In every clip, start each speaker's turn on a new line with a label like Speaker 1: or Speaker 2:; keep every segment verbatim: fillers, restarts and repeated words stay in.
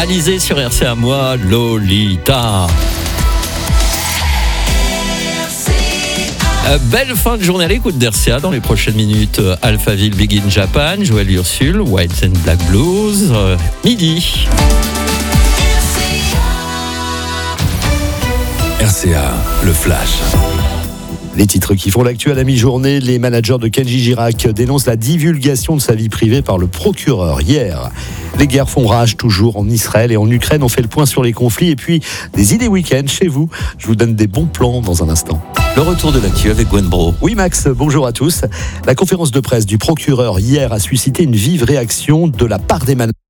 Speaker 1: Alizé sur R C A, moi, Lolita. Euh, belle fin de journée à l'écoute d'R C A. Dans les prochaines minutes, euh, Alphaville Big in Japan, Joël Ursule, White and Black Blues, euh, midi.
Speaker 2: R C A, le flash.
Speaker 3: Les titres qui font l'actu à la mi-journée, les managers de Kenji Girac dénoncent la divulgation de sa vie privée par le procureur hier. Les guerres font rage toujours en Israël et en Ukraine. On fait le point sur les conflits et puis des idées week-end chez vous. Je vous donne des bons plans dans un instant.
Speaker 1: Le retour de l'actu avec Gwen Bro.
Speaker 3: Oui Max, bonjour à tous. La conférence de presse du procureur hier a suscité une vive réaction de la part des managers.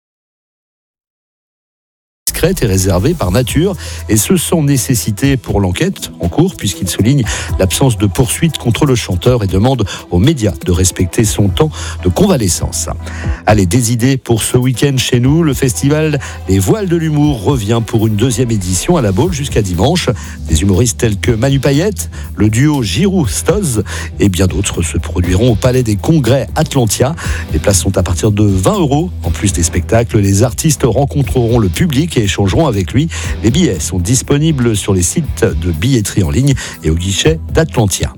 Speaker 3: Est réservé par nature et ce sans nécessité pour l'enquête en cours puisqu'il souligne l'absence de poursuite contre le chanteur et demande aux médias de respecter son temps de convalescence. Allez, des idées pour ce week-end chez nous. Le festival des voiles de l'humour revient pour une deuxième édition à la Baule jusqu'à dimanche. Des humoristes tels que Manu Payette, le duo Giroud-Stoz et bien d'autres se produiront au Palais des Congrès Atlantia. Les places sont à partir de vingt euros. En plus des spectacles, les artistes rencontreront le public et échangeront avec lui. Les billets sont disponibles sur les sites de billetterie en ligne et au guichet d'Atlantia.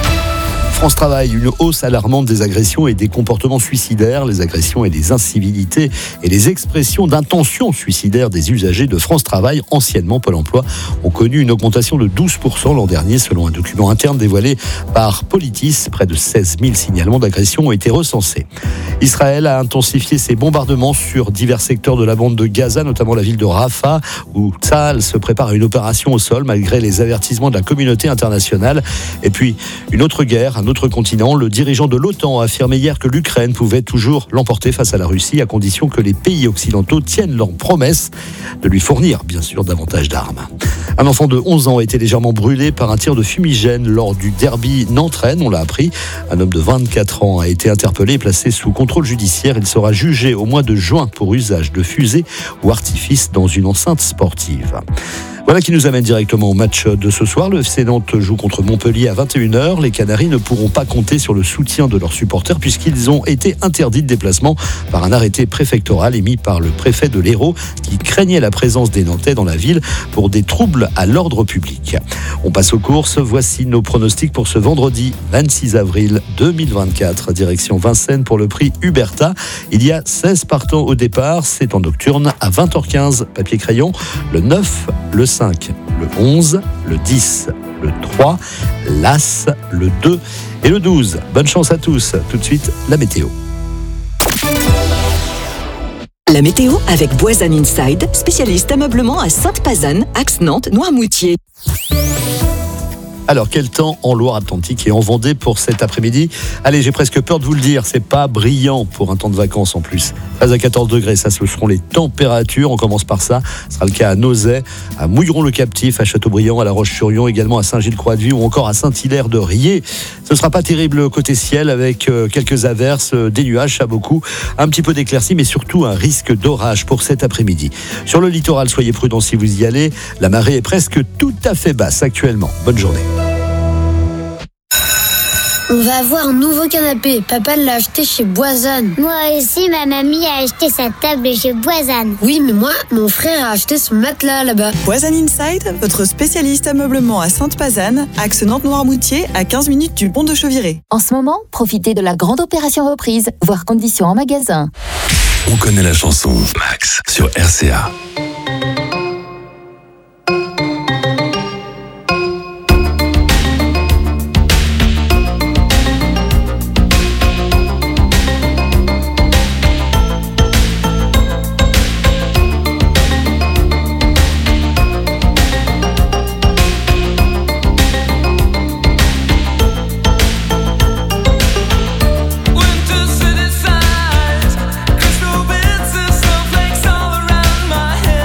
Speaker 3: France Travail, une hausse alarmante des agressions et des comportements suicidaires. Les agressions et les incivilités et les expressions d'intention suicidaire des usagers de France Travail, anciennement Pôle emploi, ont connu une augmentation de douze pour cent l'an dernier, selon un document interne dévoilé par Politis. Près de seize mille signalements d'agressions ont été recensés. Israël a intensifié ses bombardements sur divers secteurs de la bande de Gaza, notamment la ville de Rafah, où Tsahal se prépare à une opération au sol malgré les avertissements de la communauté internationale. Et puis, une autre guerre, un autre continent. Le dirigeant de l'OTAN a affirmé hier que l'Ukraine pouvait toujours l'emporter face à la Russie, à condition que les pays occidentaux tiennent leur promesse de lui fournir, bien sûr, davantage d'armes. Un enfant de onze ans a été légèrement brûlé par un tir de fumigène lors du derby Nantes-Rennes, on l'a appris. Un homme de vingt-quatre ans a été interpellé et placé sous contrôle judiciaire. Il sera jugé au mois de juin pour usage de fusée ou artifice dans une enceinte sportive. Voilà qui nous amène directement au match de ce soir. Le F C Nantes joue contre Montpellier à vingt et une heures. Les Canaries ne pourront pas compter sur le soutien de leurs supporters puisqu'ils ont été interdits de déplacement par un arrêté préfectoral émis par le préfet de l'Hérault qui craignait la présence des Nantais dans la ville pour des troubles à l'ordre public. On passe aux courses. Voici nos pronostics pour ce vendredi vingt-six avril deux mille vingt-quatre. Direction Vincennes pour le prix Huberta. Il y a seize partants au départ. C'est en nocturne à vingt heures quinze. Papier crayon. Le neuf, le cinq, le onze, le dix, le trois, l'As, le deux et le douze. Bonne chance à tous. Tout de suite, la météo.
Speaker 4: La météo avec Boisanne Inside, spécialiste ameublement à Sainte-Pazanne, axe Nantes, Noirmoutier.
Speaker 3: Alors, quel temps en Loire-Atlantique et en Vendée pour cet après-midi? Allez, j'ai presque peur de vous le dire, c'est pas brillant pour un temps de vacances en plus. treize à quatorze degrés, ça ce seront les températures. On commence par ça. Ce sera le cas à Nozay, à Mouilleron-le-Captif, à Châteaubriand, à La Roche-sur-Yon, également à Saint-Gilles-Croix-de-Vie ou encore à Saint-Hilaire-de-Riez. Ce sera pas terrible côté ciel avec quelques averses, des nuages, ça beaucoup, un petit peu d'éclaircies, mais surtout un risque d'orage pour cet après-midi. Sur le littoral, soyez prudents si vous y allez. La marée est presque tout à fait basse actuellement. Bonne journée.
Speaker 5: On va avoir un nouveau canapé. Papa l'a acheté chez Boisanne.
Speaker 6: Moi aussi, ma mamie a acheté sa table chez Boisanne.
Speaker 5: Oui, mais moi, mon frère a acheté son matelas là-bas.
Speaker 7: Boisanne Inside, votre spécialiste ameublement à Sainte-Pazanne, axe Nantes-Noirmoutier, à quinze minutes du pont de Chauviré.
Speaker 8: En ce moment, profitez de la grande opération reprise, voire conditions en magasin.
Speaker 2: On connaît la chanson Max sur R C A.
Speaker 9: Crystal bits and snowflakes all around my head.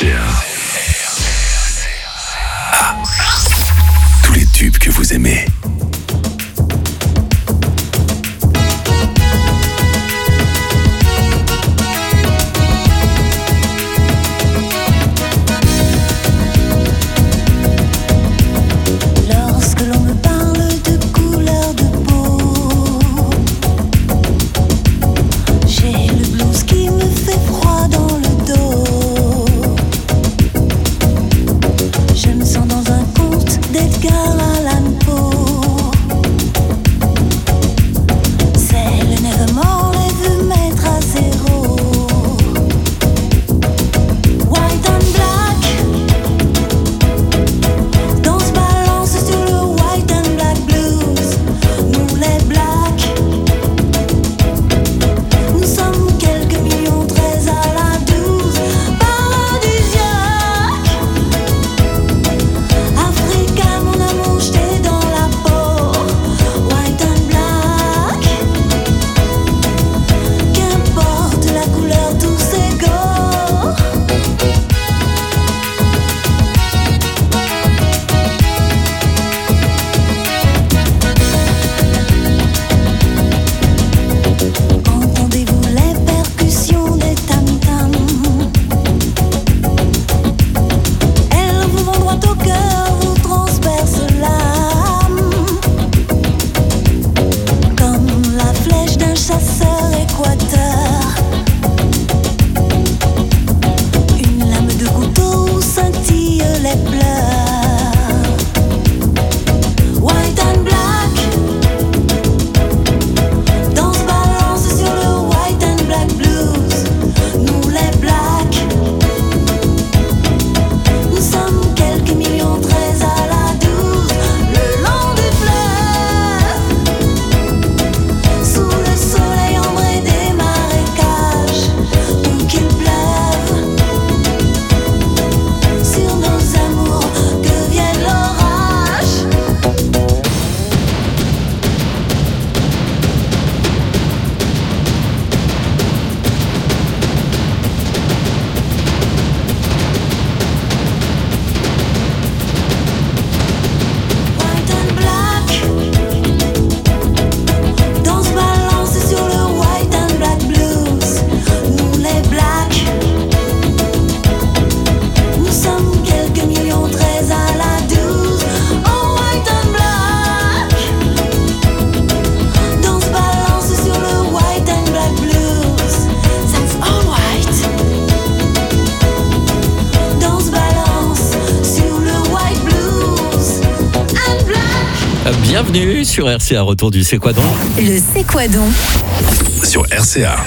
Speaker 2: C A. Ah. Tous les tubes que vous aimez.
Speaker 1: Bienvenue sur R C A, retour du C'est quoi donc ?
Speaker 8: Le C'est quoi donc ?
Speaker 2: Sur R C A.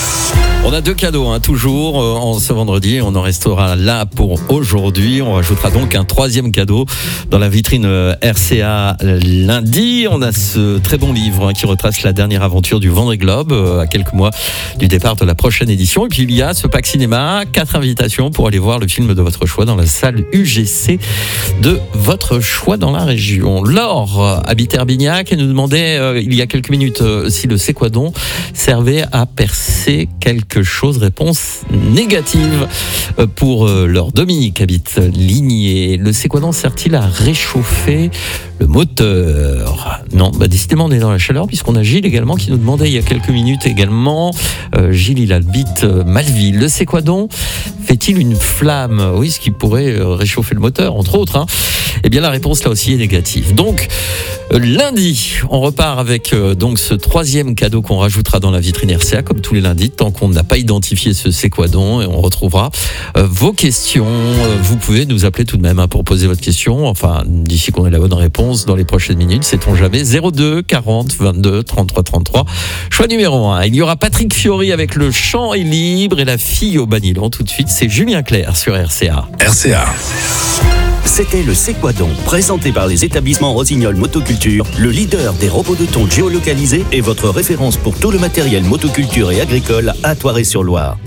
Speaker 1: On a deux cadeaux, hein, toujours euh, en ce vendredi. On en restera là pour aujourd'hui. On rajoutera donc un troisième cadeau dans la vitrine euh, R C A lundi. On a ce très bon livre hein, qui retrace la dernière aventure du Vendée Globe euh, à quelques mois du départ de la prochaine édition. Et puis il y a ce pack cinéma, quatre invitations pour aller voir le film de votre choix dans la salle U G C de votre choix dans la région. Laure habite Herbignac et nous demandait euh, il y a quelques minutes euh, si le C'est quoi donc servait à percer quelque chose. Réponse négative pour leur Dominique habite Ligné. Le C'est quoi donc sert-il à réchauffer le moteur? Non, bah décidément on est dans la chaleur puisqu'on a Gilles également qui nous demandait il y a quelques minutes également. Euh, Gilles il habite Malville. Le C'est quoi donc fait-il une flamme? Oui, ce qui pourrait réchauffer le moteur entre autres. Hein. Eh bien la réponse là aussi est négative. Donc euh, lundi on repart avec euh, donc ce troisième cadeau qu'on rajoutera dans la vitrine R C A comme tous les lundis tant qu'on n'a pas identifié ce C'est quoi donc et on retrouvera euh, vos questions. Euh, vous pouvez nous appeler tout de même hein, pour poser votre question. Enfin d'ici qu'on ait la bonne réponse dans les prochaines minutes. Sait-on jamais. Zéro deux quarante vingt-deux trente-trois trente-trois. Choix numéro un. Il y aura Patrick Fiori avec Le Chant est libre et La fille au banilon. Tout de suite c'est Julien Clerc sur R C A.
Speaker 2: R C A.
Speaker 9: C'était le C'est quoi donc, présenté par les établissements Rossignol Motoculture, le leader des robots de thon géolocalisés et votre référence pour tout le matériel motoculture et agricole à Thouaré-sur-Loire.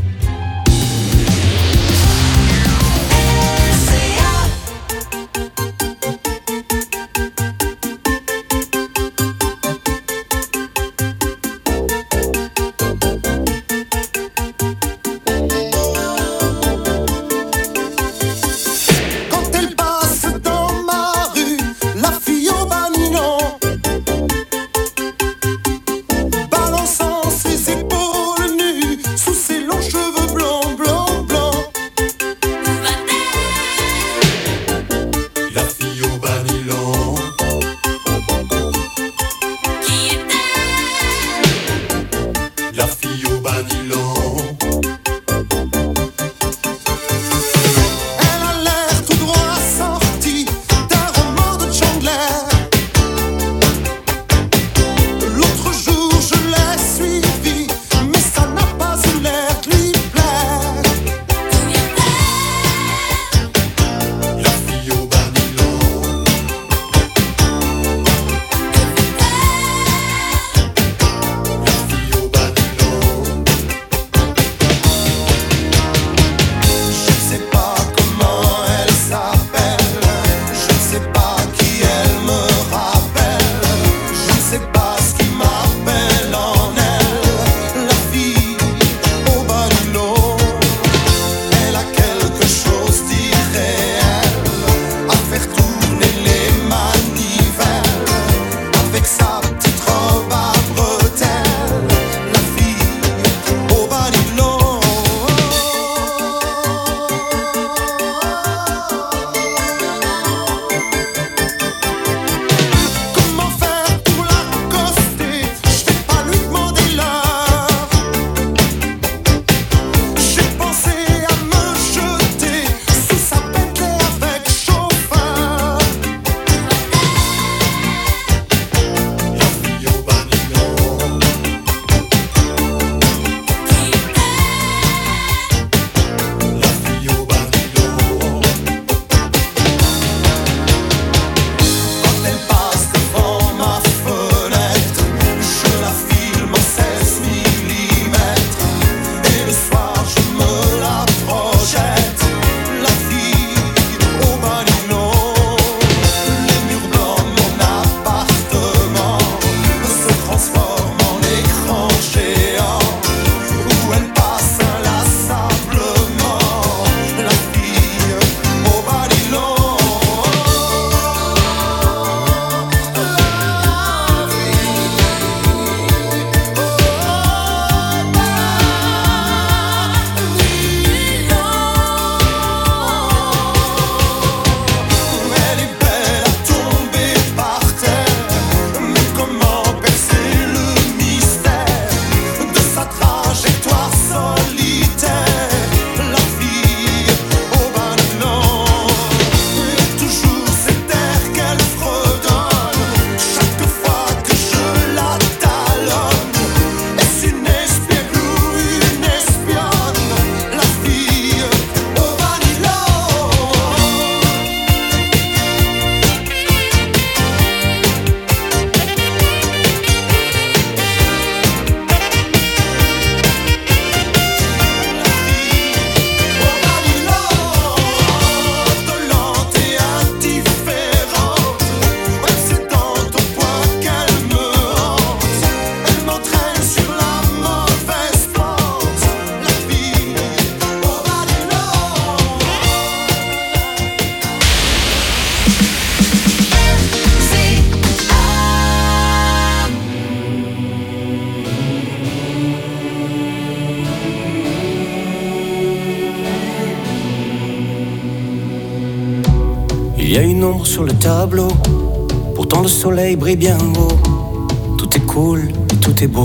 Speaker 10: Il y a une ombre sur le tableau, pourtant le soleil brille bien haut. Tout est cool et tout est beau.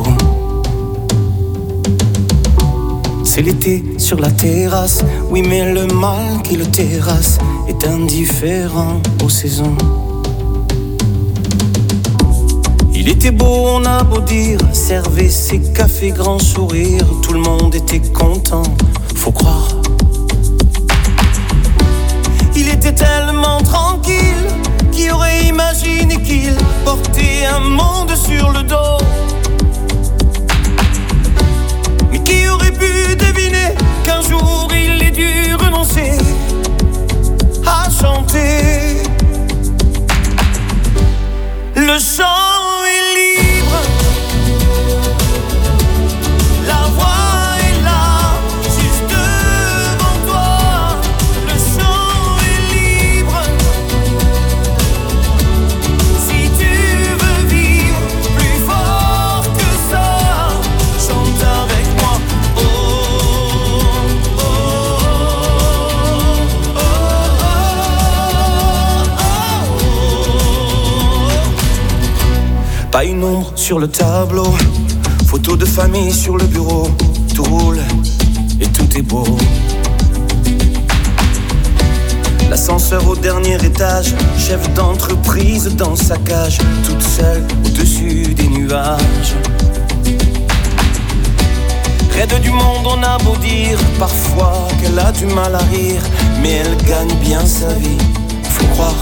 Speaker 10: C'est l'été sur la terrasse, oui mais le mal qui le terrasse est indifférent aux saisons. Il était beau, on a beau dire, servait ses cafés, grand sourire, tout le monde était content, faut croire. Il était tellement tranquille, qui aurait imaginé qu'il portait un monde sur le dos. Mais qui aurait pu deviner qu'un jour il ait dû renoncer à chanter. Le chant est libre, la voix est là, juste devant toi. Le chant est libre, si tu veux vivre plus fort que ça, chante avec moi. Oh, oh, oh, oh, oh. Pas une ombre sur le tableau, photo de famille sur le bureau. Tout roule et tout est beau. L'ascenseur au dernier étage, chef d'entreprise dans sa cage, toute seule au-dessus des nuages. Raide du monde, on a beau dire parfois qu'elle a du mal à rire, mais elle gagne bien sa vie, faut croire.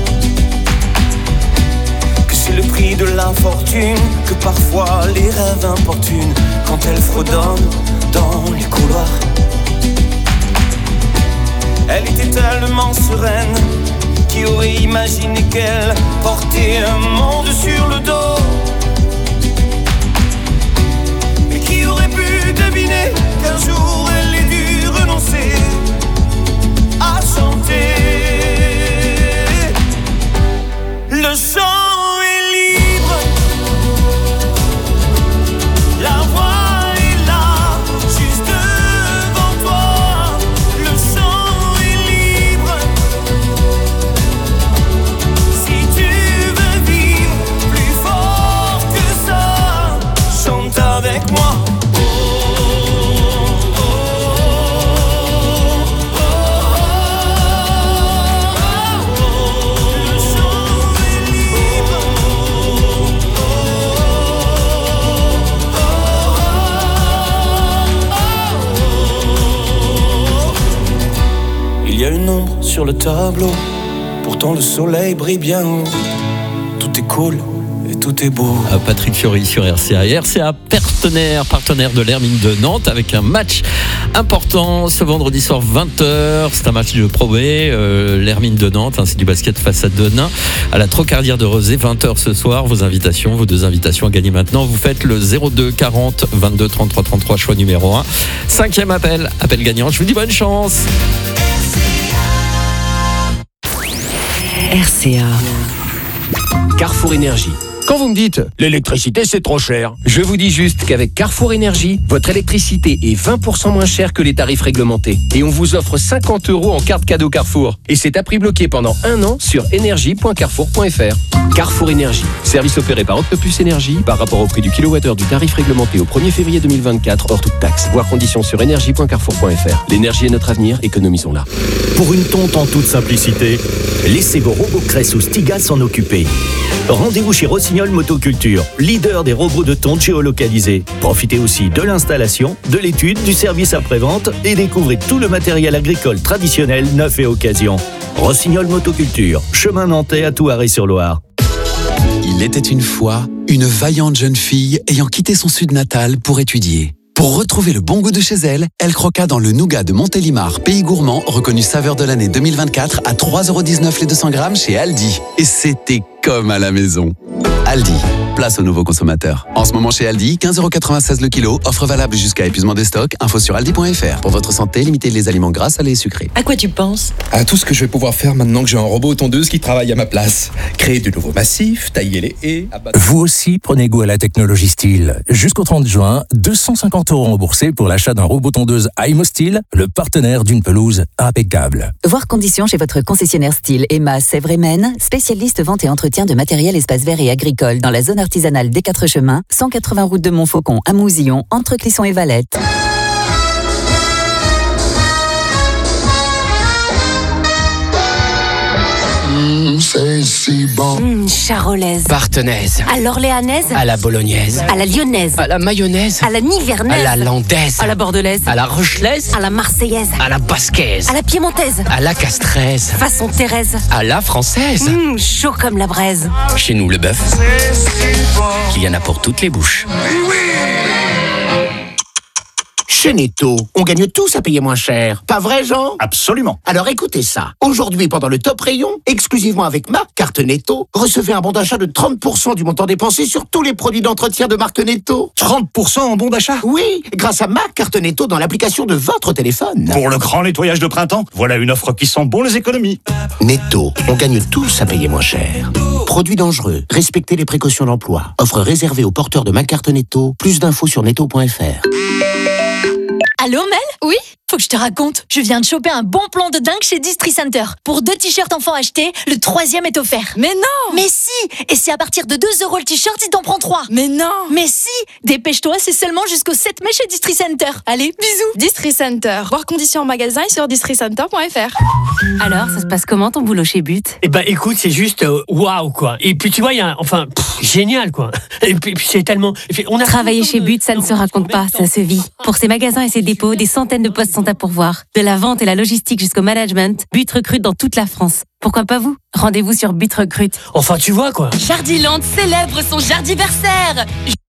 Speaker 10: C'est le prix de l'infortune, que parfois les rêves importunent quand elle fredonne dans les couloirs. Elle était tellement sereine, qui aurait imaginé qu'elle portait un monde sur le dos. Et qui aurait pu deviner qu'un jour elle ait dû renoncer à chanter. Le chant avec moi. Oh, oh, oh, oh, oh, oh. Le chant est libre. Oh, oh, oh, oh. Il y a une ombre sur le tableau, pourtant le soleil brille bien haut. Tout est cool et tout est beau.
Speaker 1: Patrick Fiori sur R C A. R C A partenaire, partenaire de l'Hermine de Nantes avec un match important ce vendredi soir vingt heures. C'est un match de Pro B, euh, l'Hermine de Nantes, hein, c'est du basket face à Denain à la Trocardière de Rezé, vingt heures ce soir. Vos invitations, vos deux invitations à gagner maintenant. Vous faites le zéro deux quarante vingt-deux trente-trois trente-trois, choix numéro un. Cinquième appel, appel gagnant. Je vous dis bonne chance.
Speaker 11: R C A. Carrefour Énergie. Quand vous me dites « l'électricité c'est trop cher », je vous dis juste qu'avec Carrefour Énergie, votre électricité est vingt pour cent moins chère que les tarifs réglementés. Et on vous offre cinquante euros en carte cadeau Carrefour. Et c'est à prix bloqué pendant un an sur énergie point carrefour point f r. Carrefour Énergie, service opéré par Octopus Énergie par rapport au prix du kilowattheure du tarif réglementé au premier février deux mille vingt-quatre hors toute taxe. Voir conditions sur énergie point carrefour point f r. L'énergie est notre avenir, économisons-la.
Speaker 9: Pour une tonte en toute simplicité, laissez vos robots Cress ou Stiga s'en occuper. Rendez-vous chez Rossignol Motoculture, leader des robots de tonte géolocalisés. Profitez aussi de l'installation, de l'étude, du service après-vente et découvrez tout le matériel agricole traditionnel, neuf et occasion. Rossignol Motoculture, chemin nantais à Thouaré-sur-Loire.
Speaker 12: Il était une fois une vaillante jeune fille ayant quitté son sud natal pour étudier. Pour retrouver le bon goût de chez elle, elle croqua dans le nougat de Montélimar, pays gourmand, reconnu saveur de l'année deux mille vingt-quatre à trois euros dix-neuf les deux cents grammes chez Aldi. Et c'était comme à la maison. Aldi, place aux nouveaux consommateurs. En ce moment chez Aldi, quinze euros quatre-vingt-seize le kilo, offre valable jusqu'à épuisement des stocks, info sur aldi point f r. Pour votre santé, limitez les aliments gras, salés et sucrés.
Speaker 13: À quoi tu penses?
Speaker 14: À tout ce que je vais pouvoir faire maintenant que j'ai un robot tondeuse qui travaille à ma place. Créer du nouveau massif, tailler les haies... Abattre...
Speaker 15: Vous aussi prenez goût à la technologie Steel. Jusqu'au trente juin, deux cent cinquante euros remboursés pour l'achat d'un robot tondeuse Aimo Steel, le partenaire d'une pelouse impeccable.
Speaker 4: Voir conditions chez votre concessionnaire Steel Emma Sèvres et Maine, spécialiste vente et entretien de matériel espace vert et agricole dans la zone artisanale des Quatre Chemins, cent quatre-vingts route de Montfaucon à Mousillon, entre Clisson et Valette.
Speaker 16: Mmh, c'est si bon.
Speaker 17: Mmh, charolaise.
Speaker 18: Partenaise.
Speaker 17: À l'orléanaise.
Speaker 18: À la bolognaise.
Speaker 17: À la lyonnaise.
Speaker 18: À la mayonnaise.
Speaker 17: À la nivernaise.
Speaker 18: À la landaise.
Speaker 17: À la bordelaise.
Speaker 18: À la rochelaise.
Speaker 17: À la marseillaise.
Speaker 18: À la basquaise.
Speaker 17: À la piémontaise.
Speaker 18: À la castraise.
Speaker 17: Façon Thérèse.
Speaker 18: À la française.
Speaker 17: Mmh, chaud comme la braise.
Speaker 18: Chez nous, le bœuf, il y en a pour toutes les bouches.
Speaker 19: Chez Netto, on gagne tous à payer moins cher. Pas vrai, Jean?
Speaker 20: Absolument.
Speaker 19: Alors écoutez ça. Aujourd'hui, pendant le top rayon, exclusivement avec ma carte Netto, recevez un bon d'achat de trente pour cent du montant dépensé sur tous les produits d'entretien de marque Netto.
Speaker 20: trente pour cent en bon d'achat?
Speaker 19: Oui, grâce à ma carte Netto dans l'application de votre téléphone.
Speaker 20: Pour le grand nettoyage de printemps, voilà une offre qui sent bon les économies.
Speaker 19: Netto, on gagne tous à payer moins cher. Produits dangereux, respectez les précautions d'emploi. Offre réservée aux porteurs de ma carte Netto. Plus d'infos sur netto point f r.
Speaker 21: Allô Mel? Oui? Faut que je te raconte. Je viens de choper un bon plan de dingue chez Distri Center. Pour deux t-shirts enfants achetés, le troisième est offert.
Speaker 17: Mais non!
Speaker 21: Mais si! Et c'est à partir de deux euros le t-shirt si t'en prends trois.
Speaker 17: Mais non!
Speaker 21: Mais si! Dépêche-toi, c'est seulement jusqu'au sept mai chez Distri Center. Allez, bisous!
Speaker 17: Distri Center. Voir conditions en magasin et sur distri center point f r. Alors, ça se passe comment ton boulot chez But?
Speaker 22: Eh ben écoute, c'est juste waouh wow, quoi. Et puis tu vois, il y a enfin pff, génial quoi. Et puis, puis c'est tellement
Speaker 17: on a travailler chez But, ça ne se raconte pas, ça se vit. Pour ses magasins et ses dépôts, des centaines de postes sont à pourvoir. De la vente et la logistique jusqu'au management, But recrute dans toute la France. Pourquoi pas vous? Rendez-vous sur But Recrute.
Speaker 22: Enfin, tu vois quoi.
Speaker 21: Jardiland célèbre son jardiversaire.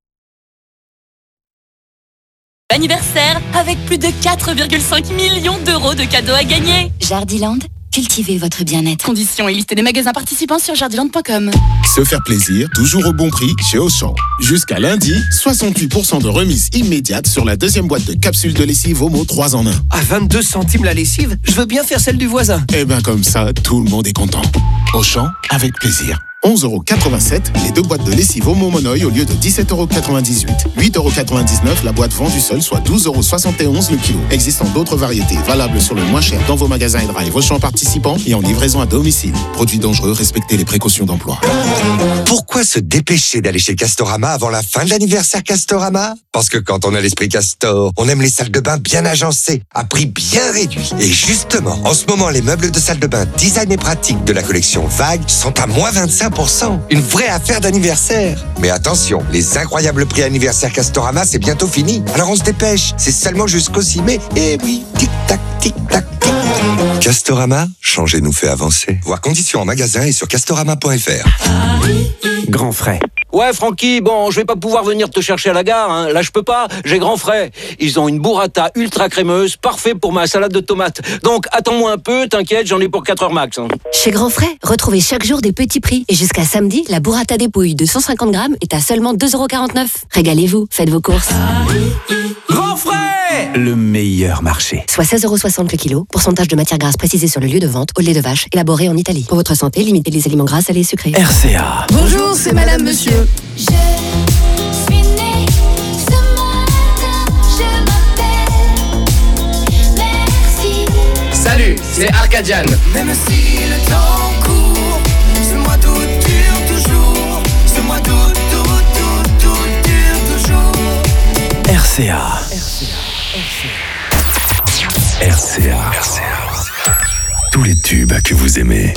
Speaker 21: Anniversaire avec plus de quatre virgule cinq millions d'euros de cadeaux à gagner.
Speaker 23: Jardiland, cultivez votre bien-être.
Speaker 21: Conditions et liste des magasins participants sur jardiland point com.
Speaker 24: Se faire plaisir, toujours au bon prix chez Auchan. Jusqu'à lundi, soixante-huit pour cent de remise immédiate sur la deuxième boîte de capsules de lessive Omo trois en un.
Speaker 18: À vingt-deux centimes la lessive, je veux bien faire celle du voisin.
Speaker 24: Eh ben comme ça, tout le monde est content. Auchan, avec plaisir. onze euros quatre-vingt-sept, les deux boîtes de lessive Omo Monoï au lieu de dix-sept euros quatre-vingt-dix-huit. huit euros quatre-vingt-dix-neuf, la boîte vendue seule, soit douze euros soixante et onze le kilo. Existant d'autres variétés, valables sur le moins cher dans vos magasins et drive Auchan participants et en livraison à domicile. Produits dangereux, respectez les précautions d'emploi.
Speaker 25: Pourquoi se dépêcher d'aller chez Castorama avant la fin de l'anniversaire Castorama? Parce que quand on a l'esprit Castor, on aime les salles de bain bien agencées, à prix bien réduit. Et justement, en ce moment, les meubles de salle de bain design et pratique de la collection Vague sont à moins vingt-cinq pour cent. Une vraie affaire d'anniversaire. Mais attention, les incroyables prix anniversaire Castorama, c'est bientôt fini. Alors on se dépêche, c'est seulement jusqu'au six mai. Et oui, tic-tac, tic-tac, tic. Castorama, changer nous fait avancer. Voir conditions en magasin et sur castorama point f r.
Speaker 18: Grand frais.
Speaker 26: Ouais, Francky, bon, je vais pas pouvoir venir te chercher à la gare, hein. Là, je peux pas, j'ai grand frais. Ils ont une burrata ultra crémeuse, parfait pour ma salade de tomates. Donc, attends-moi un peu, t'inquiète, j'en ai pour quatre heures max. Hein.
Speaker 23: Chez Grand Frais, retrouvez chaque jour des petits prix. Et jusqu'à samedi, la burrata dépouille de cent cinquante grammes est à seulement deux euros quarante-neuf. Régalez-vous, faites vos courses.
Speaker 18: Grand frais, le meilleur marché.
Speaker 23: Soit seize euros soixante le kilo, pourcentage de matière grasse précisé sur le lieu de vente, au lait de vache, élaboré en Italie. Pour votre santé, limitez les aliments gras, salés et sucrés.
Speaker 18: R C A.
Speaker 27: Bonjour, c'est Madame Monsieur.
Speaker 28: Je suis née ce matin, je m'appelle Merci.
Speaker 18: Salut, c'est Arcadian.
Speaker 27: Même si le temps court, ce mois d'août dure toujours. Ce mois d'août, d'août, d'août, d'août dure toujours.
Speaker 18: R C A.
Speaker 2: R C A. R C A. Tous les tubes que vous aimez.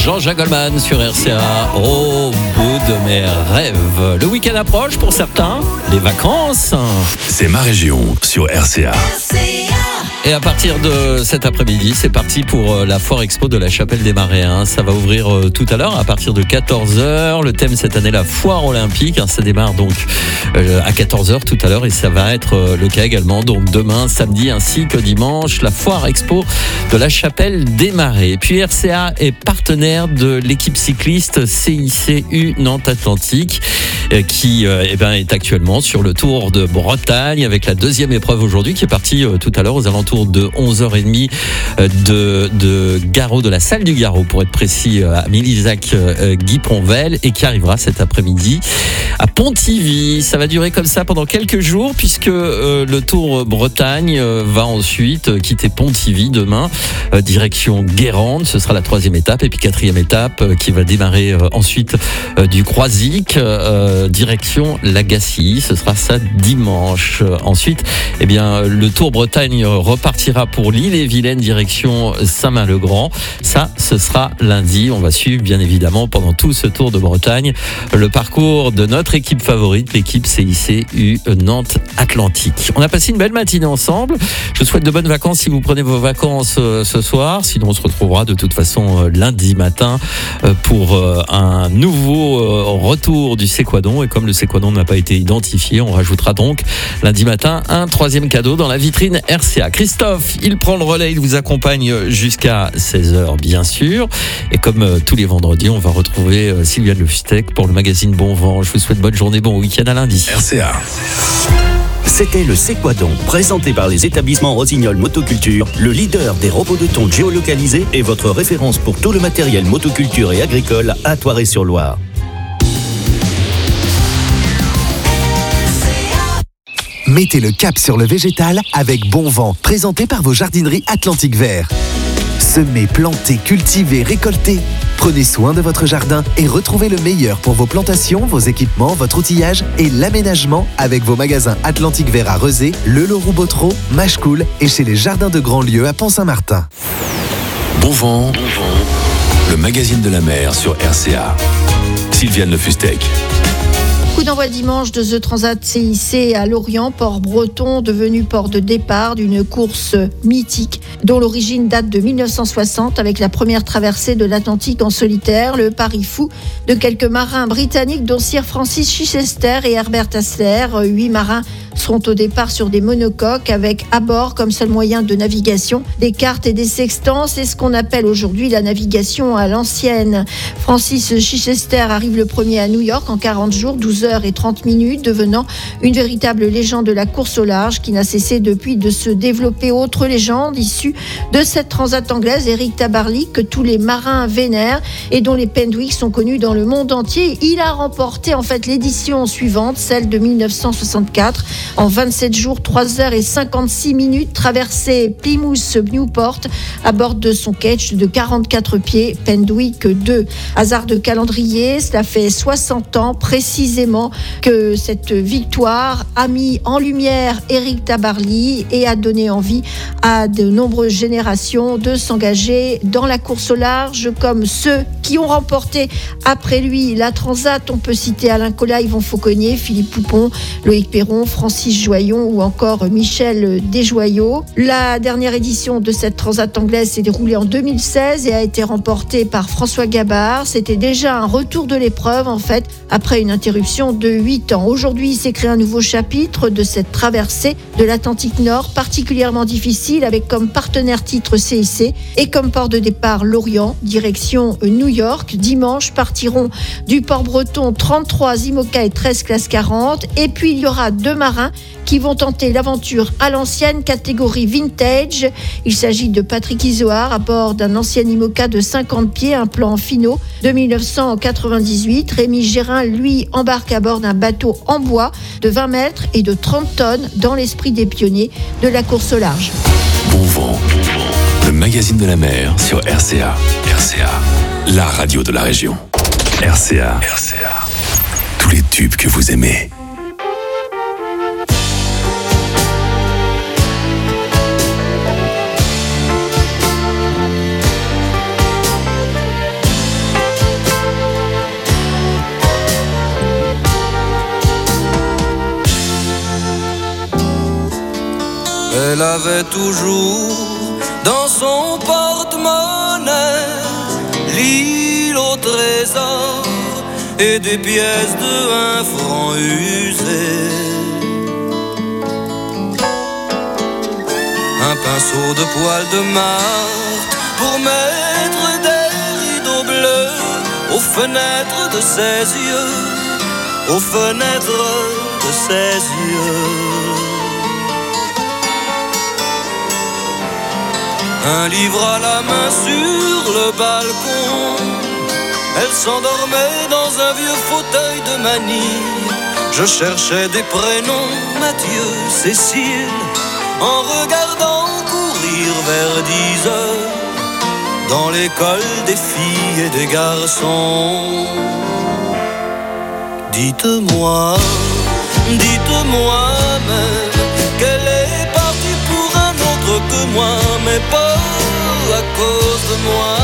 Speaker 1: Jean-Jacques Goldman sur R C A, au bout de mes rêves. Le week-end approche pour certains, les vacances.
Speaker 2: C'est ma région sur R C A.
Speaker 1: Et à partir de cet après-midi, c'est parti pour la Foire Expo de la Chapelle des Marais. Hein. Ça va ouvrir tout à l'heure à partir de quatorze heures. Le thème cette année, la Foire Olympique. Ça démarre donc à quatorze heures tout à l'heure et ça va être le cas également donc demain, samedi ainsi que dimanche. La Foire Expo de la Chapelle des Marais. Et puis R C A est partenaire de l'équipe cycliste C I C U Nantes Atlantique qui eh ben, est actuellement sur le Tour de Bretagne avec la deuxième épreuve aujourd'hui qui est partie tout à l'heure aux alentours de onze heures trente de, de Garot, de la salle du Garot pour être précis, à Milizac Guy-Ponvel et qui arrivera cet après-midi à Pontivy. Ça va durer comme ça pendant quelques jours puisque euh, le Tour Bretagne euh, va ensuite quitter Pontivy demain, euh, direction Guérande. Ce sera la troisième étape et puis quatrième étape euh, qui va démarrer euh, ensuite euh, du Croisic, euh, direction Lagacy. Ce sera ça dimanche. Euh, ensuite, eh bien, le Tour Bretagne repartira pour l'Ille-et-Vilaine, direction Saint-Main-le-Grand. Ça, ce sera lundi. On va suivre, bien évidemment, pendant tout ce Tour de Bretagne, le parcours de notre équipe favorite, l'équipe C I C U Nantes Atlantique. On a passé une belle matinée ensemble. Je vous souhaite de bonnes vacances si vous prenez vos vacances euh, ce soir. Sinon, on se retrouvera de toute façon euh, lundi matin euh, pour euh, un nouveau euh, retour du Séquadon. Et comme le Séquadon n'a pas été identifié, on rajoutera donc lundi matin un troisième cadeau dans la vitrine R C A. Christophe, il prend le relais, il vous accompagne jusqu'à seize heures, bien sûr. Et comme euh, tous les vendredis, on va retrouver euh, Sylviane Le Fustec pour le magazine Bon Vent. Je vous souhaite bonne journée, bon week-end à lundi.
Speaker 2: R C A.
Speaker 9: C'était le Séquadon, présenté par les établissements Rossignol Motoculture, le leader des robots de thon géolocalisés et votre référence pour tout le matériel motoculture et agricole à Thoiry-sur-Loire.
Speaker 3: Mettez le cap sur le végétal avec Bon Vent, présenté par vos jardineries Atlantique Vert. Semez, plantez, cultivez, récoltez. Prenez soin de votre jardin et retrouvez le meilleur pour vos plantations, vos équipements, votre outillage et l'aménagement avec vos magasins Atlantique Vert à Rezé, Le Leroux-Bottereau, Machecoul et chez les Jardins de Grandlieu à Pont-Saint-Martin.
Speaker 2: Bon vent, bon vent, le magazine de la mer sur R C A. Sylviane Le Fustec.
Speaker 5: Coup d'envoi dimanche de The Transat C I C à Lorient, port breton devenu port de départ d'une course mythique dont l'origine date de mille neuf cent soixante avec la première traversée de l'Atlantique en solitaire, le pari fou de quelques marins britanniques dont Sir Francis Chichester et Herbert Astley. Huit marins seront au départ sur des monocoques avec à bord comme seul moyen de navigation des cartes et des sextants. C'est ce qu'on appelle aujourd'hui la navigation à l'ancienne. Francis Chichester arrive le premier à New York en quarante jours, douze heures et trente minutes, devenant une véritable légende de la course au large qui n'a cessé depuis de se développer. Autre légende issue de cette transat anglaise, Eric Tabarly, que tous les marins vénèrent et dont les Pendwick sont connus dans le monde entier. Il a remporté en fait l'édition suivante, celle de mille neuf cent soixante-quatre, en vingt-sept jours, trois heures et cinquante-six minutes, traversée Plymouth-Newport à bord de son ketch de quarante-quatre pieds, Pendwick deux. Hasard de calendrier, cela fait soixante ans précisément que cette victoire a mis en lumière Eric Tabarly et a donné envie à de nombreuses générations de s'engager dans la course au large, comme ceux qui ont remporté après lui la Transat. On peut citer Alain Colas, Yvon Fauconnier, Philippe Poupon, Loïc Perron, Francis Joyon ou encore Michel Desjoyaux. La dernière édition de cette Transat anglaise s'est déroulée en deux mille seize et a été remportée par François Gabard. C'était déjà un retour de l'épreuve en fait, après une interruption de huit ans. Aujourd'hui, il s'est créé un nouveau chapitre de cette traversée de l'Atlantique Nord, particulièrement difficile, avec comme partenaire titre C I C et comme port de départ Lorient, direction New York. Dimanche partiront du port breton trente-trois IMOCA et treize classe quarante. Et puis, il y aura deux marins qui vont tenter l'aventure à l'ancienne, catégorie vintage. Il s'agit de Patrick Isoard à bord d'un ancien IMOCA de cinquante pieds, un plan finaux de mille neuf cent quatre-vingt-dix-huit. Rémi Gérin, lui, embarque à bord d'un bateau en bois de vingt mètres et de trente tonnes dans l'esprit des pionniers de la course au large.
Speaker 2: Bon vent, le magazine de la mer sur R C A. R C A, la radio de la région. R C A. R C A. Tous les tubes que vous aimez.
Speaker 6: Elle avait toujours dans son porte-monnaie l'île au trésor et des pièces de un franc usées. Un pinceau de poil de Marthe pour mettre des rideaux bleus aux fenêtres de ses yeux, aux fenêtres de ses yeux. Un livre à la main sur le balcon, elle s'endormait dans un vieux fauteuil de manille. Je cherchais des prénoms, Mathieu, Cécile, en regardant courir vers dix heures dans l'école des filles et des garçons. Dites-moi, dites-moi même qu'elle est partie pour un autre que moi, mais pas à cause de moi.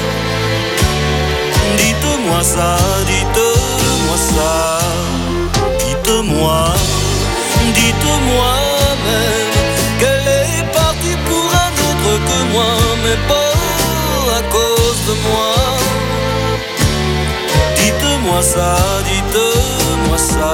Speaker 6: Dites-moi ça, dites-moi ça, dites-moi, dites-moi même qu'elle est partie pour un autre que moi, mais pas à cause de moi. Dites-moi ça, dites-moi ça.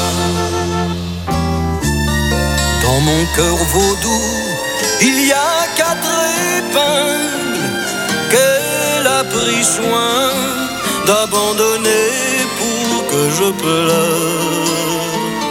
Speaker 6: Dans mon cœur vaudou, il y a quatre épingles qu'elle a pris soin d'abandonner pour que je pleure.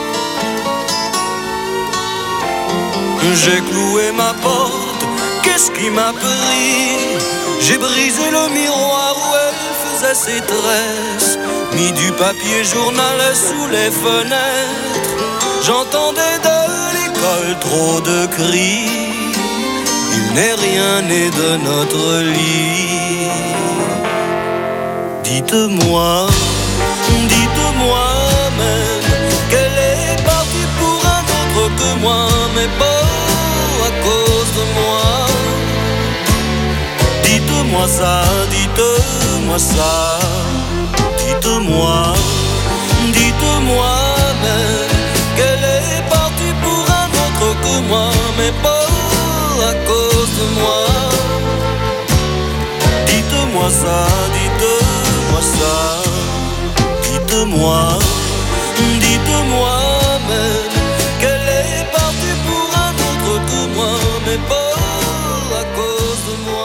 Speaker 6: J'ai cloué ma porte, qu'est-ce qui m'a pris? J'ai brisé le miroir où elle faisait ses tresses, mis du papier journal sous les fenêtres. J'entendais de l'école trop de cris, il n'est rien né de notre lit. Dites-moi, dites-moi même qu'elle est partie pour un autre que moi, mais pas à cause de moi. Dites-moi ça, dites-moi ça, dites-moi, dites-moi même qu'elle est partie pour un autre que moi, mais pas à cause de moi. Dites-moi ça, dites-moi ça, dites-moi, dites-moi même qu'elle est partie pour un autre que moi, mais pas à cause de moi.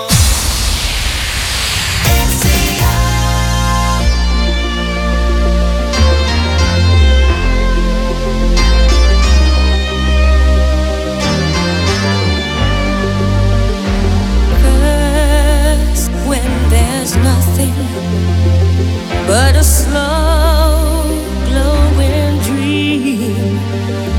Speaker 28: There's nothing but a slow glowing dream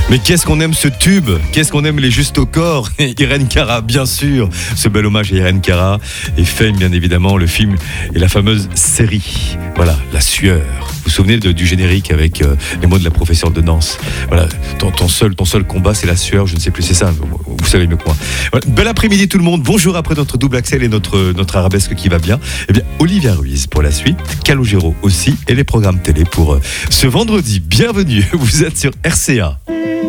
Speaker 7: Mais qu'est-ce qu'on aime ce tube, qu'est-ce qu'on aime les Juste au corps. Irène Cara, bien sûr, ce bel hommage à Irène Cara et Fame, bien évidemment, le film et la fameuse série. Voilà, La Sueur. Vous vous souvenez de, du générique avec euh, les mots de la professeure de danse. Voilà, ton, ton, seul, ton seul combat, c'est la sueur, je ne sais plus, c'est ça, vous, vous savez mieux que moi. Voilà, bel après-midi tout le monde, bonjour après notre double axel et notre, notre arabesque qui va bien. Eh bien, Olivia Ruiz pour la suite, Calogero aussi et les programmes télé pour euh, ce vendredi. Bienvenue, vous êtes sur R C A.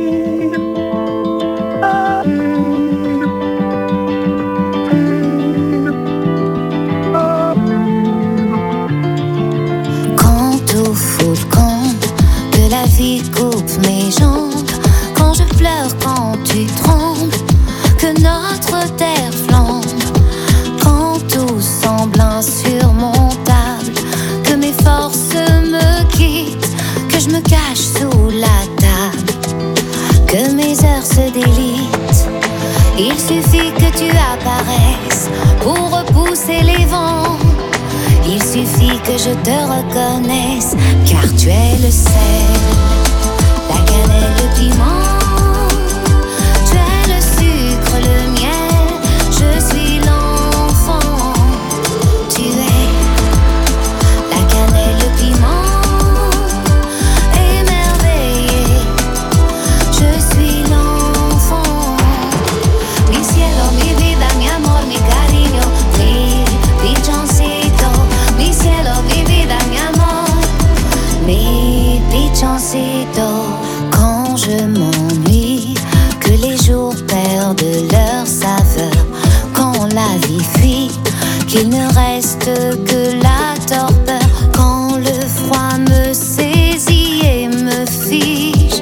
Speaker 28: Coupe mes jambes quand je pleure, quand tu trembles, que notre terre flambe, quand tout semble insurmontable, que mes forces me quittent, que je me cache sous la table, que mes heures se délitent. Il suffit que tu apparaisses pour repousser les vents. Il suffit que je te reconnaisse, car tu es le sel, la cannelle, le piment. Tu es le sucre, le miel, je suis l'enfant. Tu es la cannelle, le piment, émerveillé, je suis l'enfant. Mi cielo, mi vida, mi amor, mi cariño, mi pichoncito. Mi cielo, mi vida, mi amor, mi pichoncito. Quand je m'ennuie, que les jours perdent leur saveur, quand la vie fuit, qu'il ne reste que la torpeur, quand le froid me saisit et me fige,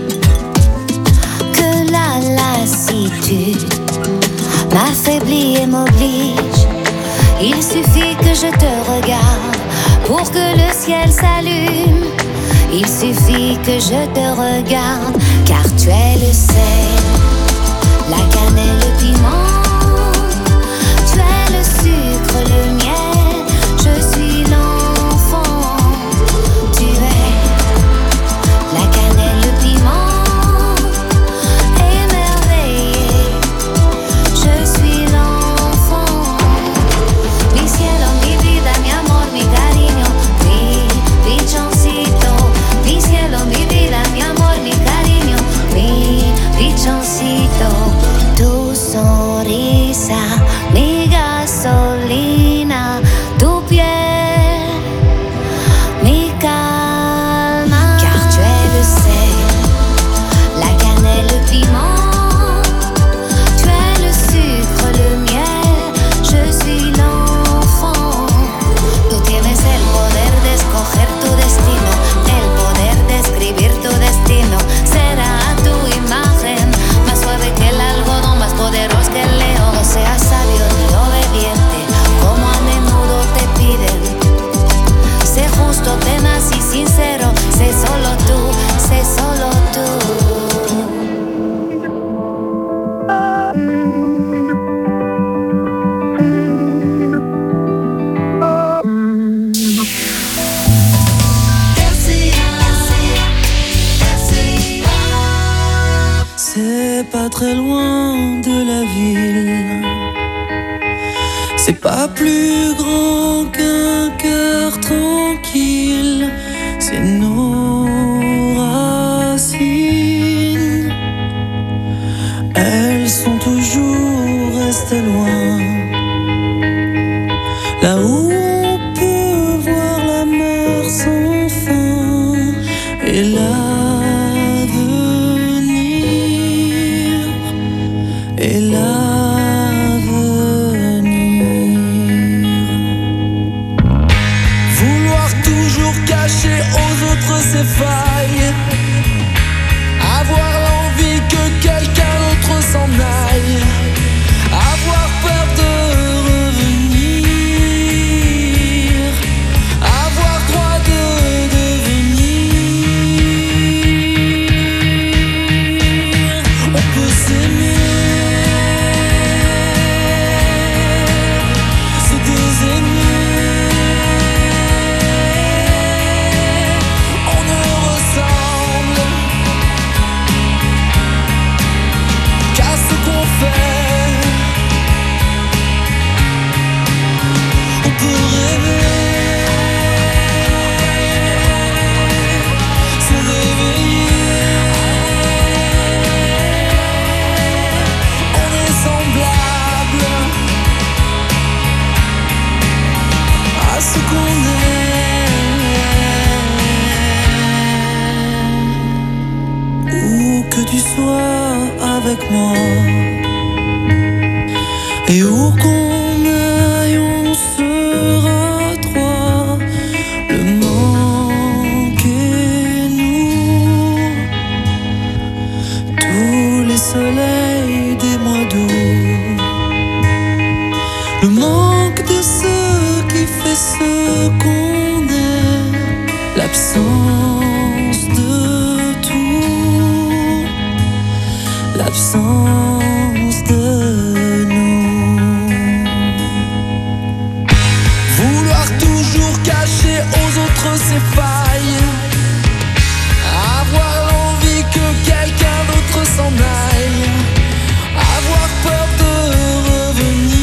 Speaker 28: que la lassitude m'affaiblit et m'oblige. Il suffit que je te regarde pour que le ciel s'allume. Il suffit que je te regarde, car tu es le sel, la cannelle, le piment. Tu es le sucre, le miel, je suis l'enfant. Tu es la cannelle, le piment, émerveillé, je suis l'enfant. Mi cielo, mi vida, mi amor, mi cariño, mi pichoncito. Mi cielo, mi vida, mi amor, mi cariño, mi pichoncito. Tu sonrisa, mi gasolina, tu piel, mi calma. Car tu es le sel, la cannelle, le piment. Tu es le sucre, le miel, je suis l'enfant. Tú tienes el poder de escoger tu destino, el poder de escribir tu destino. Será tu imagen, más suave que el algodón, más poderoso que el león. No seas sabio ni obediente, como a menudo te piden. Sé justo, tenaz y sincero, sé solo tú, sé solo tú.
Speaker 6: C'est pas très loin de la ville, c'est pas plus grand qu'un cœur tranquille, c'est nos racines, elles sont toujours restées loin, là où on peut voir la mer sans fin et là et l'avenir. Vouloir toujours cacher aux autres ses failles, avoir l'envie que quelqu'un d'autre s'en aille, avoir peur de revenir, avoir droit de devenir. On peut s'aimer
Speaker 4: avec moi. Et où qu'on aille, on sera trois. Le manque et nous, tous les soleils des mois d'août. Le manque de ce qui fait ce qu'on est, l'absence de tout, l'absence de nous. Vouloir toujours cacher aux autres ses failles, avoir l'envie que quelqu'un d'autre s'en aille, avoir peur de revenir.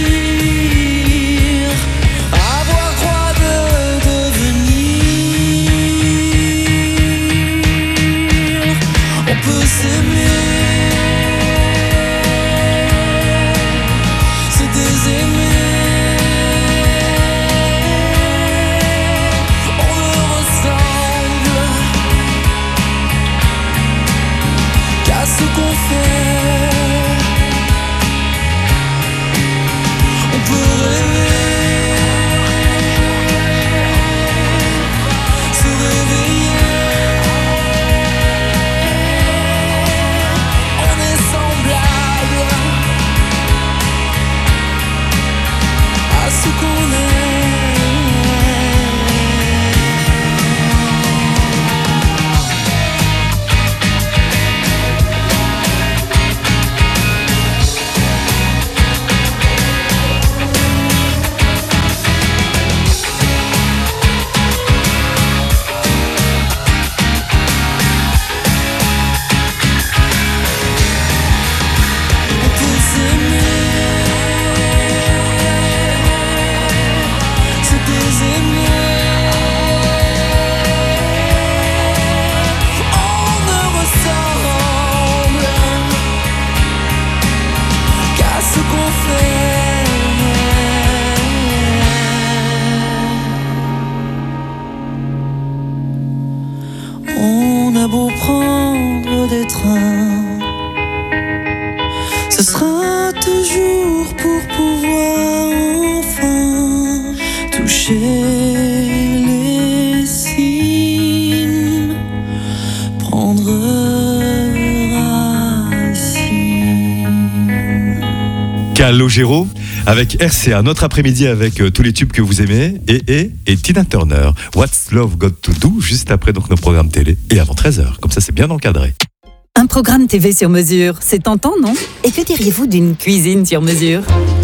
Speaker 7: Calogero avec R C A, notre après-midi avec euh, tous les tubes que vous aimez et, et, et Tina Turner, What's Love Got to Do, juste après donc nos programmes télé et avant treize heures, comme ça c'est bien encadré.
Speaker 8: Un programme T V sur mesure, c'est tentant, non? Et que diriez-vous d'une cuisine sur mesure?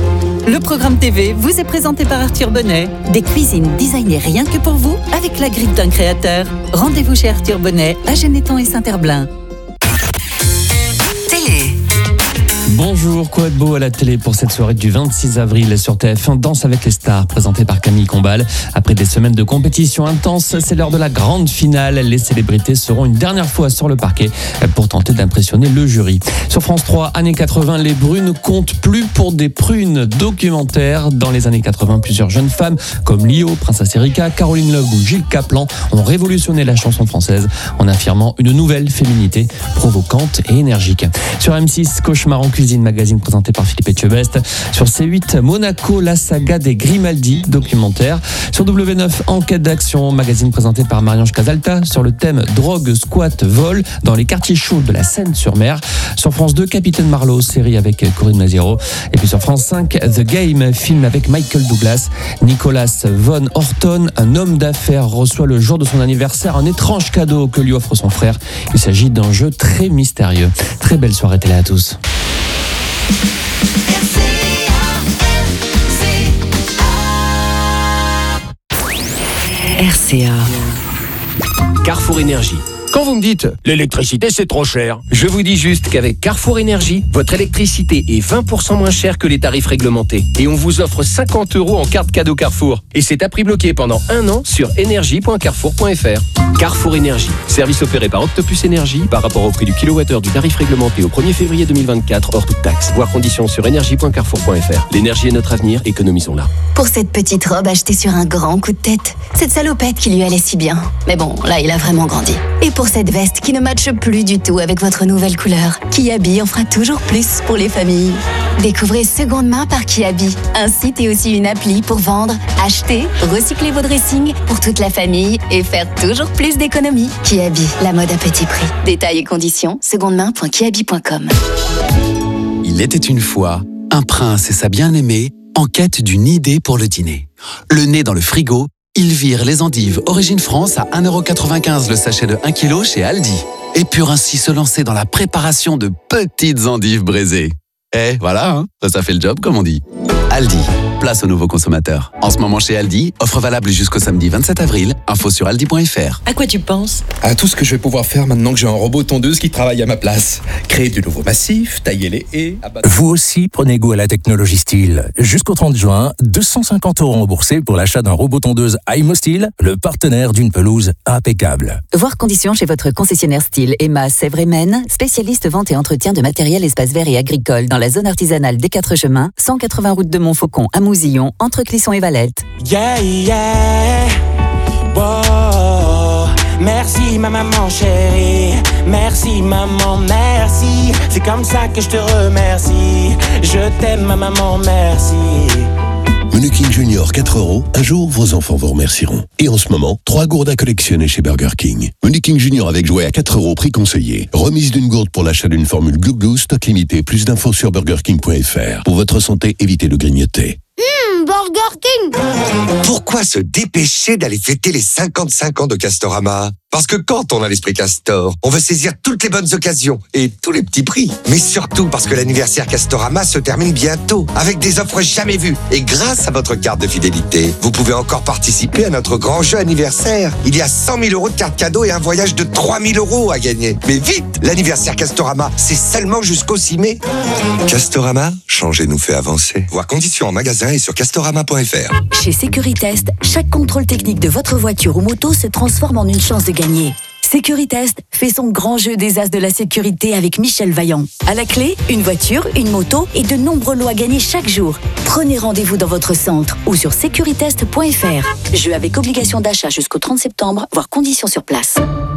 Speaker 8: Le programme T V vous est présenté par Arthur Bonnet. Des cuisines designées rien que pour vous avec la grille d'un créateur. Rendez-vous chez Arthur Bonnet à Geneton et Saint-Herblain.
Speaker 10: Bonjour, quoi de beau à la télé pour cette soirée du vingt-six avril sur T F un, Danse avec les stars, présentée par Camille Combal. Après des semaines de compétition intense, c'est l'heure de la grande finale. Les célébrités seront une dernière fois sur le parquet pour tenter d'impressionner le jury. Sur France trois, années quatre-vingts, les brunes comptent plus pour des prunes. Documentaire. Dans les années quatre-vingts, plusieurs jeunes femmes comme Lio, Princesse Erika, Caroline Love ou Gilles Caplan ont révolutionné la chanson française en affirmant une nouvelle féminité provocante et énergique. Sur M six, Cauchemar en cuisine, magazine présenté par Philippe Etchebest. Sur C huit, Monaco, la saga des Grimaldi, documentaire. Sur W neuf, Enquête d'action, magazine présenté par Marie-Ange Casalta sur le thème drogue, squat, vol dans les quartiers chauds de la Seine-sur-Mer. Sur France deux, Capitaine Marlowe, série avec Corinne Maziero. Et puis sur France cinq, The Game, film avec Michael Douglas. Nicolas Von Horton, un homme d'affaires, reçoit le jour de son anniversaire un étrange cadeau que lui offre son frère. Il s'agit d'un jeu très mystérieux. Très belle soirée télé à tous.
Speaker 11: R C A. Carrefour Énergie. Quand vous me dites « l'électricité c'est trop cher », je vous dis juste qu'avec Carrefour Énergie, votre électricité est vingt pour cent moins chère que les tarifs réglementés. Et on vous offre cinquante euros en carte cadeau Carrefour. Et c'est à prix bloqué pendant un an sur énergie point carrefour point f r. Carrefour Énergie, service opéré par Octopus Énergie par rapport au prix du kilowattheure du tarif réglementé au premier février deux mille vingt-quatre hors toute taxe. Voir conditions sur énergie point carrefour point f r. L'énergie est notre avenir, économisons-la.
Speaker 23: Pour cette petite robe achetée sur un grand coup de tête, cette salopette qui lui allait si bien. Mais bon, là il a vraiment grandi. Et pour pour cette veste qui ne matche plus du tout avec votre nouvelle couleur. Kiabi en fera toujours plus pour les familles. Découvrez Seconde Main par Kiabi, un site et aussi une appli pour vendre, acheter, recycler vos dressings pour toute la famille et faire toujours plus d'économies. Kiabi, la mode à petit prix. Détails et conditions, secondemain point kiabi point com.
Speaker 12: Il était une fois un prince et sa bien-aimée en quête d'une idée pour le dîner. Le nez dans le frigo, ils virent les endives Origine France à un euro quatre-vingt-quinze le sachet de un kilo chez Aldi et purent ainsi se lancer dans la préparation de petites endives braisées. Eh, voilà, hein, ça, ça fait le job, comme on dit. Aldi, place aux nouveaux consommateurs. En ce moment chez Aldi, offre valable jusqu'au samedi vingt-sept avril. Info sur aldi point fr.
Speaker 13: À quoi tu penses?
Speaker 14: À tout ce que je vais pouvoir faire maintenant que j'ai un robot tondeuse qui travaille à ma place. Créer du nouveau massif, tailler les haies... abattre...
Speaker 15: Vous aussi prenez goût à la technologie Steel. Jusqu'au trente juin, deux cent cinquante euros remboursés pour l'achat d'un robot tondeuse Imosteel, le partenaire d'une pelouse impeccable.
Speaker 8: Voir conditions chez votre concessionnaire Steel, Emma Sèvres-Maine, spécialiste vente et entretien de matériel espace vert et agricole dans la zone artisanale des Quatre Chemins, cent quatre-vingts route de Montfaucon à Mousillon, entre Clisson et Valette.
Speaker 16: Yeah, yeah. Wow. Merci ma maman chérie. Merci maman, merci. C'est comme ça que je te remercie. Je t'aime ma maman, merci.
Speaker 17: Menu King Junior quatre euros, un jour vos enfants vous remercieront. Et en ce moment, trois gourdes à collectionner chez Burger King. Menu King Junior avec jouet à quatre euros, prix conseillé. Remise d'une gourde pour l'achat d'une formule Glou Glou, stock limité. Plus d'infos sur burger king point fr. Pour votre santé, évitez de grignoter.
Speaker 25: Mmh, Burger King. Pourquoi se dépêcher d'aller fêter les cinquante-cinq ans de Castorama? Parce que quand on a l'esprit Castor, on veut saisir toutes les bonnes occasions et tous les petits prix. Mais surtout parce que l'anniversaire Castorama se termine bientôt avec des offres jamais vues. Et grâce à votre carte de fidélité, vous pouvez encore participer à notre grand jeu anniversaire. Il y a cent mille euros de cartes cadeaux et un voyage de trois mille euros à gagner. Mais vite, l'anniversaire Castorama, c'est seulement jusqu'au six mai. Castorama, changer nous fait avancer. Voir conditions en magasin et sur castorama point fr.
Speaker 23: Chez Sécuritest, chaque contrôle technique de votre voiture ou moto se transforme en une chance de gagner. Sécuritest fait son grand jeu des as de la sécurité avec Michel Vaillant. À la clé, une voiture, une moto et de nombreux lots à gagner chaque jour. Prenez rendez-vous dans votre centre ou sur sécuritest point fr. Jeu avec obligation d'achat jusqu'au trente septembre, voire conditions sur place.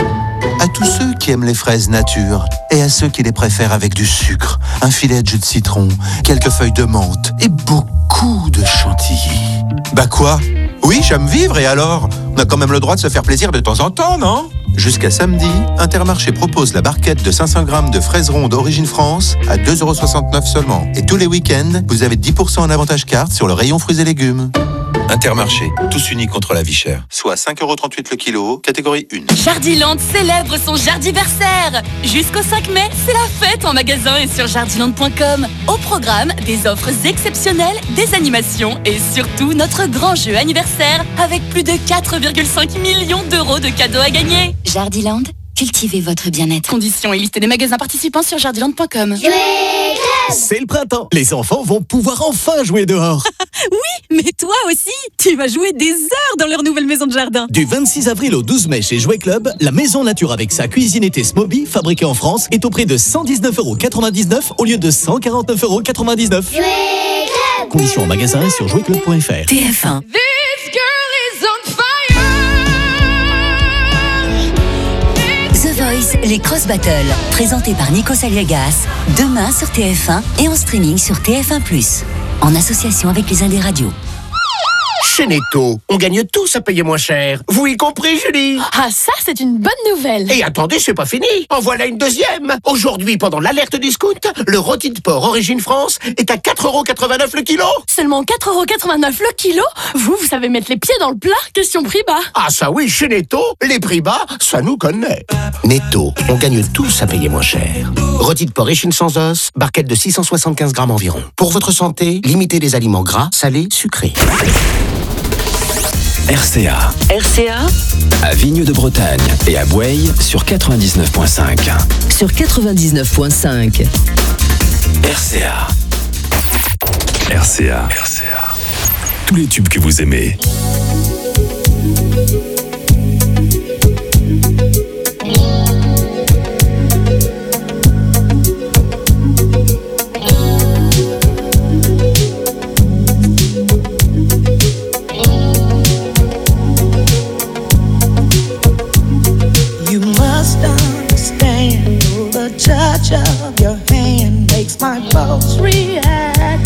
Speaker 19: À tous ceux qui aiment les fraises nature et à ceux qui les préfèrent avec du sucre, un filet de jus de citron, quelques feuilles de menthe et beaucoup de chantilly. Bah quoi? Oui, j'aime vivre et alors? On a quand même le droit de se faire plaisir de temps en temps, non? Jusqu'à samedi, Intermarché propose la barquette de cinq cents grammes de fraises rondes Origine France à deux euros soixante-neuf seulement. Et tous les week-ends, vous avez dix pour cent en avantage carte sur le rayon fruits et légumes. Intermarché, tous unis contre la vie chère. Soit cinq euros trente-huit le kilo, catégorie un.
Speaker 20: Jardiland célèbre son jardiversaire. Jusqu'au cinq mai, c'est la fête en magasin et sur jardiland point com. Au programme, des offres exceptionnelles, des animations et surtout notre grand jeu anniversaire avec plus de quatre virgule cinq millions d'euros de cadeaux à gagner.
Speaker 23: Jardiland, cultivez votre bien-être.
Speaker 20: Conditions et liste des magasins participants sur jardiland point com.
Speaker 29: C'est le printemps. Les enfants vont pouvoir enfin jouer dehors.
Speaker 20: Oui, mais toi aussi, tu vas jouer des heures dans leur nouvelle maison de jardin.
Speaker 29: Du vingt-six avril au douze mai chez Jouet Club, la maison nature avec sa cuisine été Smoby, fabriquée en France, est au prix de cent dix-neuf euros quatre-vingt-dix-neuf au lieu de cent quarante-neuf euros quatre-vingt-dix-neuf. Conditions en magasin et sur jouet club point fr.
Speaker 23: T F un.
Speaker 20: This girl is on fire.
Speaker 23: The Voice, les Cross Battles, présentés par Nico Aliagas, demain sur T F un et en streaming sur T F un plus, en association avec les Indés Radio.
Speaker 11: Chez Netto, on gagne tous à payer moins cher. Vous y compris, Julie?
Speaker 20: Ah, ça, c'est une bonne nouvelle.
Speaker 11: Et attendez, c'est pas fini. En voilà une deuxième. Aujourd'hui, pendant l'alerte discount, le rôti de porc Origine France est à quatre euros quatre-vingt-neuf le kilo.
Speaker 20: Seulement quatre euros quatre-vingt-neuf le kilo? Vous, vous savez mettre les pieds dans le plat? Question prix bas.
Speaker 11: Ah ça oui, chez Netto, les prix bas, ça nous connaît. Netto, on gagne tous à payer moins cher. Rôti de porc échine sans os, barquette de six cent soixante-quinze grammes environ. Pour votre santé, limitez les aliments gras, salés, sucrés.
Speaker 2: R C A.
Speaker 23: R C A
Speaker 2: À Vigne de Bretagne et à Boueil sur quatre-vingt-dix-neuf virgule cinq.
Speaker 23: sur quatre-vingt-dix-neuf virgule cinq.
Speaker 2: R C A. R C A. R C A. Tous les tubes que vous aimez.
Speaker 1: touch of your hand makes my pulse react.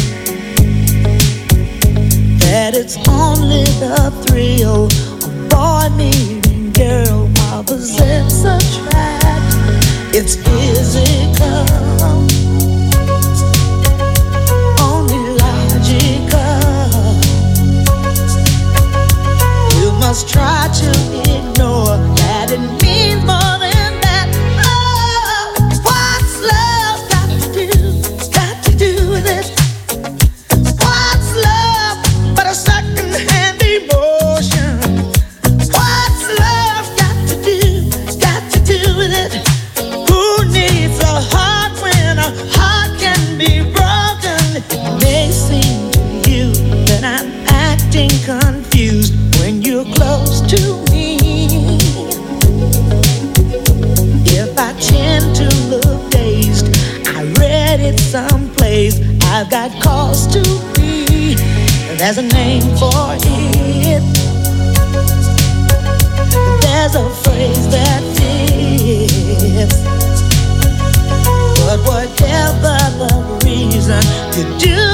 Speaker 1: That it's only the thrill of boy meeting girl, opposites attract. It's physical, only logical. You must try to ignore that it means more than that. Oh, what's love got to do, got to do with it? What's love but a second-hand emotion? What's love got to do, got to do with it? Who needs a heart when a heart can be broken? It may seem to you that I'm acting confused when you're close to me. If I tend to look dazed, I read it someplace. I've got cause to be. There's a name for it. There's a phrase that fits. But whatever the reason, you do